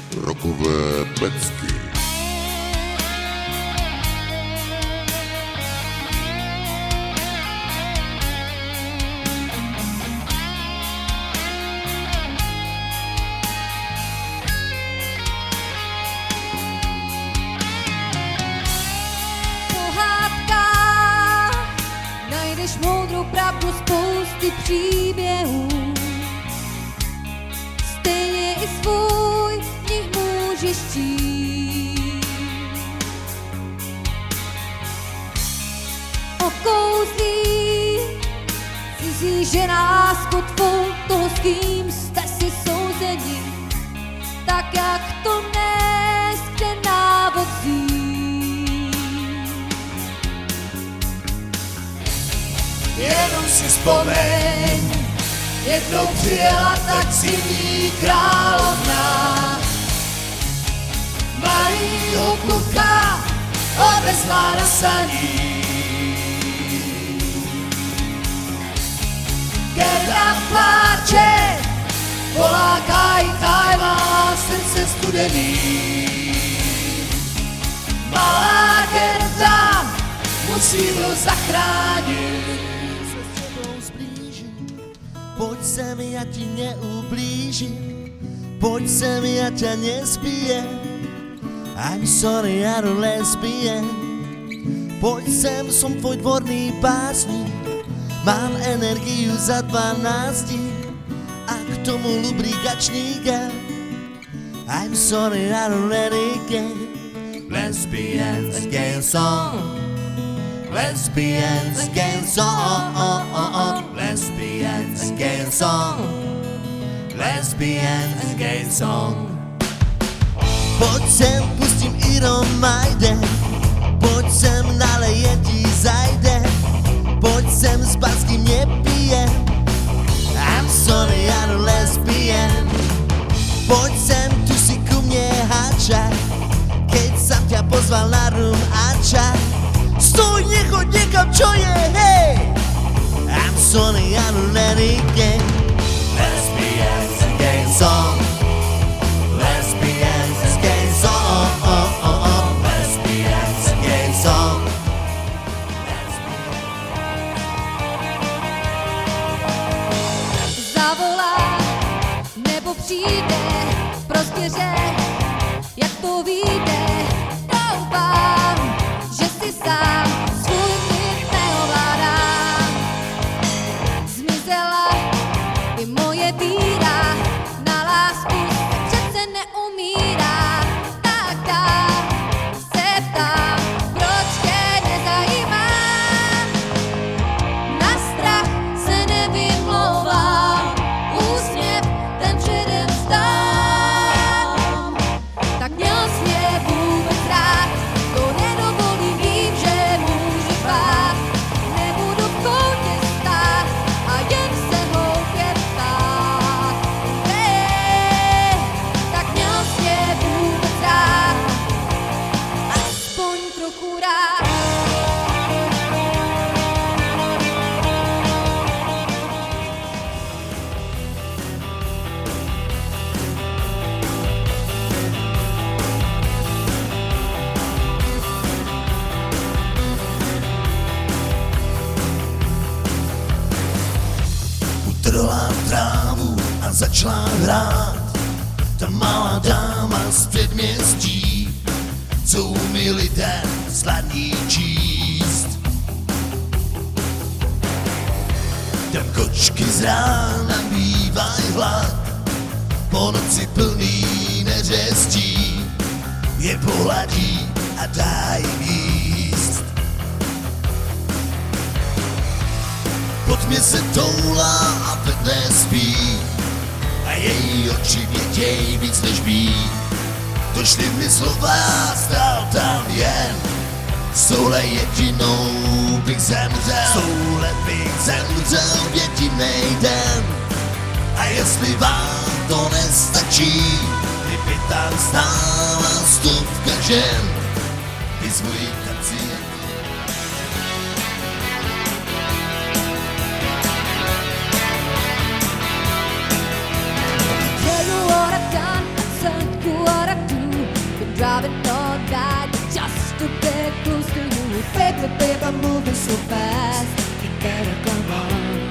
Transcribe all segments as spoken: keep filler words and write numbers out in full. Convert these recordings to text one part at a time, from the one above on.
Rokové pecky. Moudrou pravdu spousty příběhů. Stejně i svůj v nich můžeš číst. Okouzlí cizí žena s kotvou toho, s kým jste si souzeni. Tak jak to dnes, kde návod vzít. Jenom si vzpomeň, jednou přijela taxivní královna. Malýho kluka odvezla na saní. Gerda pláče, volá Kaj, Kaj má srdce studený. Malá Gerda musí ho zachránit. Pojď sem, já ti neublížím, pojď sem, já tě nezbijem. I'm sorry, já do lesbien. Pojď sem, som tvoj dvorný básník, mám energiu za dvanácti a k tomu lubrikačníka. I'm sorry, I don't let it get. Lesbians again song, lesbians again song, lesbians again song, lesbians again song. Pojď sem, pustím Iron Maiden, pojď sem, nalejem ti zajde, pojď sem, s basky mě pije. I'm sorry, já do lesbian. Pojď sem, tu si ku mne háča, keď som ťa pozval na rum a čaj. Stoj, nechoď niekam, čo je, hej! I'm sorry, I don't let it get. Lesbians again song, lesbians again song, oh, oh, oh. Lesbians again song. Zavolá nebo přijde, prostě řek, jak to vyjde. Doufám, že si sám svůj klid neovládám. Zmizela i moje víra, na lásku se přece neumírá. Tak dál se ptám, proč tě nezajímá. Na strach se nevymlouvám, úsměv ten předem vzdám. Tak měl jsi mě vůbec rád, to nedovolím, vím, že můžu bát. Nebudu v koutě stát a jen se hloupě ptát. Hej, tak měl jsi mě vůbec rád, aspoň trochu rád. Utrhla trávu a začala hrát ta malá dáma z předměstí, co umí lidé snadní číst. Tam kočky z rána bývaj hlad, po noci plný neřestí, je pohladí a dá jim jíst. Pod mě se toulá a teď nespí a její oči věděj víc než ví. Došly mi slova, stál tam jen, s touhle jedinou bych zemřel, s touhle bych zemřel v jedinej den. A jestli vám to nestačí, kdyby tam stála stovka žen, vyzvují tanci. Tell you what I've done, I've turned to what paper, paper moving so fast. You better come on.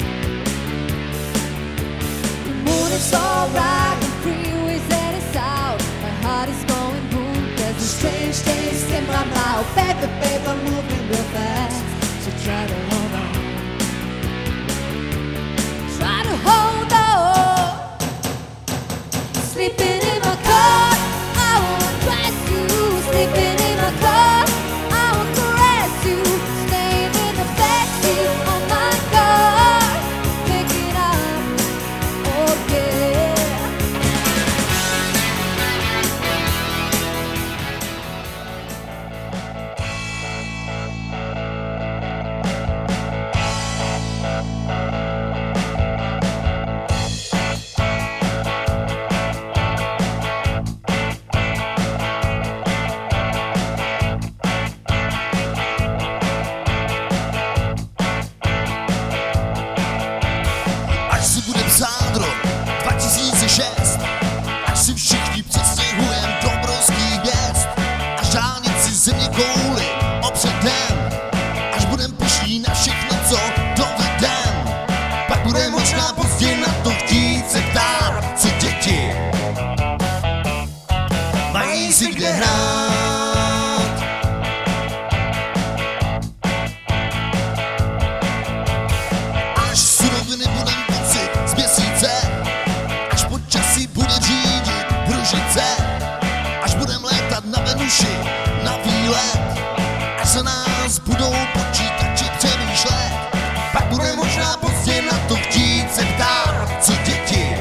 The moon is alright, the freeway's headed south. My heart is going boom, there's a strange taste in my mouth. Paper, paper moving real fast, so try to hold on. Try to hold on. Sleeping in my car, I won't dress you. Sleeping in my car, I won't caress you. Staying in the backseat of my car, picking up, oh yeah. Až si bude psát rok dva tisíce šest, až si všichni přestěhujem do obrovských měst, až dálnici země kouli opředem, až budem pyšní na všechno, co dovedem. Pak bude možná pozdě na to chtít se ptát, co děti mají si kde hrát. Až suroviny budem pocit z měsíce, až počasí bude řídit družice, až budem létat na Venuši na výlet, až za nás budou počítači přemýšlet. Pak bude možná pozdě na to chtít se ptát, co děti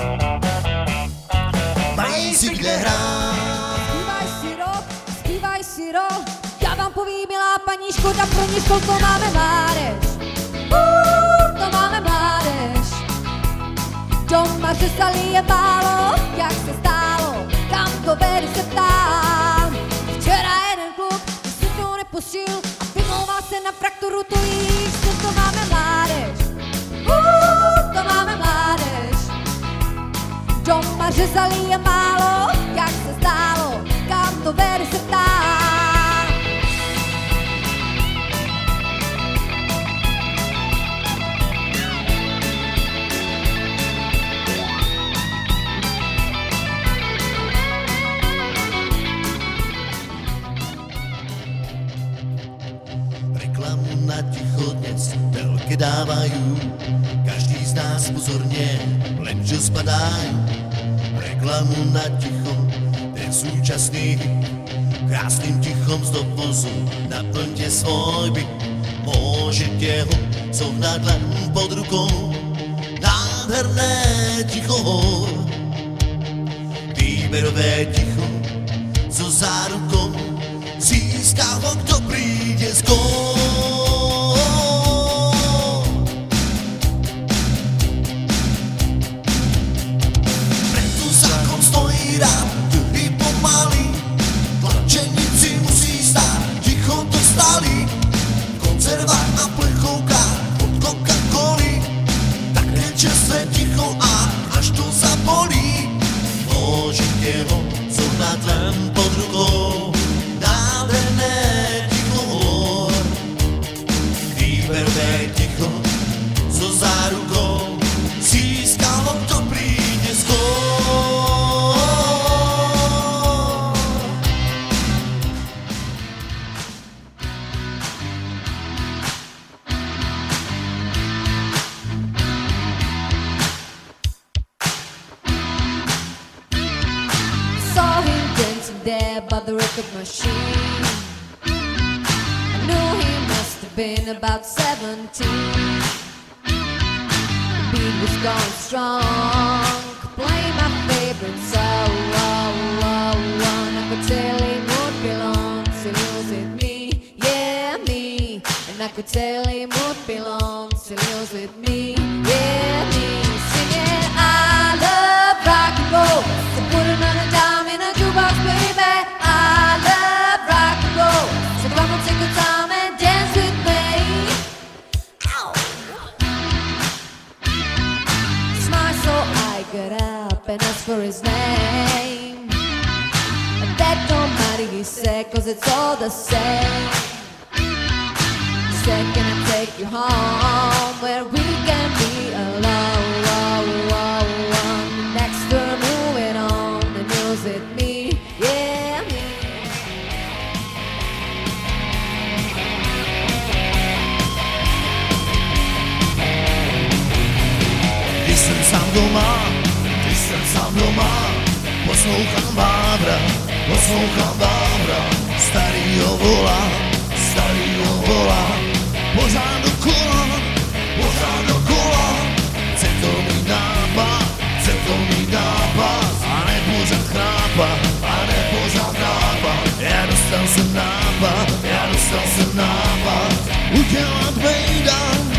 mají si kde hrát. Zpívaj si rok, zpívaj si rok. Já vám povím, milá paní, škoda pro ní školko, máme mládež. Uh, to máme mládež. Doma řezali je málo, jak se stálo, kam to vede se ptám. Včera jeden kluk si to nepustil a vymlouval se na frakturu, to víš, že to máme mládež. Uh, to máme mládež. Doma řezali je málo, jak se zdálo, kam to vede se ptám. Reklamu na ticho dnes telky dávají, každý z nás pozorně, lenže spadají. Reklamu na ticho, ten současný krásným tichom z dovozu naplňte svoj byt. Může těho sohnat len pod rukou, nádherné ticho, výběrové ticho, co zárukou získá ho, kdo přijde z kol. Preto zákon stojí rád, i pomalý, tlačenici musí stát, ticho to stálí, v konzervách a plechoukách od Coca-Coly, také časté ticho a až to zabolí. Může těho zohnat len pod rukou, nádherné ticho, výberové ticho, co zárukou získalo, kdo přijde z kol. Saw him dancing there by the record machine. I knew he must have been about seventeen. The beat was going strong, could play my favorite song. I could tell he would belong, so he was with me, yeah me. And I could tell he would belong, so he was with me, yeah me. Singing I love rock and roll, so put another dime in a jukebox, baby. I love rock and roll, so come and take a time and dance with me. Ow. Smile, so I got up and asked for his name. And that don't matter, he said, cause it's all the same. second and take you home where we can be alone. Next we're moving on, the news with me, yeah, me. Když jsem sám doma, když jsem sám doma, poslouchám Vávra, poslouchám Vávra, starýho vola, starýho vola, pořád dokola, pořád dokola, chce to mít nápad, chce to mít nápad, a ne pořád chrápat, a ne pořád chrápat, já dostal jsem nápad, já dostal jsem nápad, udělat bejdan,